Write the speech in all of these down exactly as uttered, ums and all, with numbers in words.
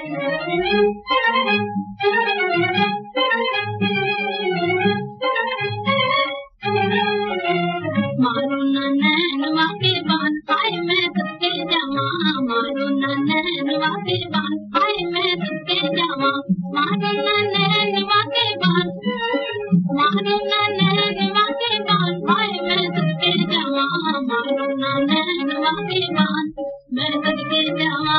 मारो नैनवा के बान हाय मैं तुझके जावा, मारो नैनवा के बान हाय मैं तुझके जावा, मारो नैनवा के बान, मारो नैनवा के बान हाय मैं तुझके जावा, मारो नैनवा के बान मैं तुझके जावा।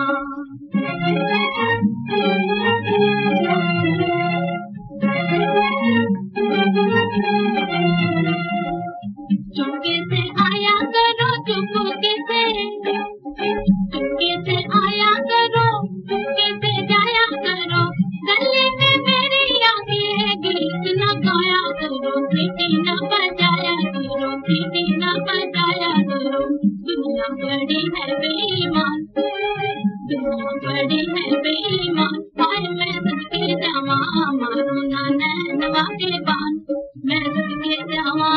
चुपके से आया करो, चुपके से, चुपके से आया करो, चुपके से जाया करो, गले में मेरी आती है गीत न गाया करो, सीटी न बजाया करो, सीटी न बजाया करो। दुनिया बड़ी है बेईमान, दुनिया बड़ी है बेईमान, हाय मैं तुझके जावा, मारो ना नैनवा के बान मैं तुझके जावा।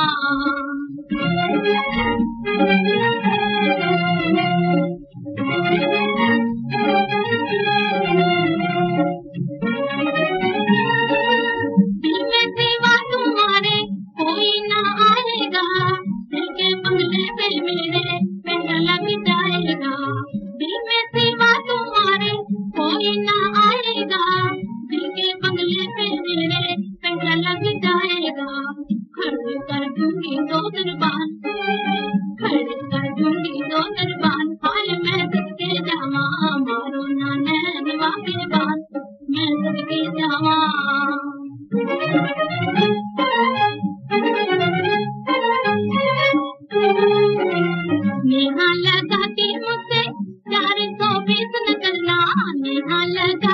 दिल में सिवा तुम्हारे कोई ना आएगा, दिल के बंगले पे मेरे पैसा लग जाएगा, दिल में सिवा तुम्हारे कोई ना आएगा, दिल के बंगले पे मेरे पैसा लग जाएगा। खड़े कर दूंगी दो दरबान, खड़े कर दूंगी दो दरबान, हाय मैं तुझके जावा, मारो ना नैनवा के बान मैं तुझके जावा। नेहा लगा के मुझसे चार सौ बीस न करना, नेहा लगा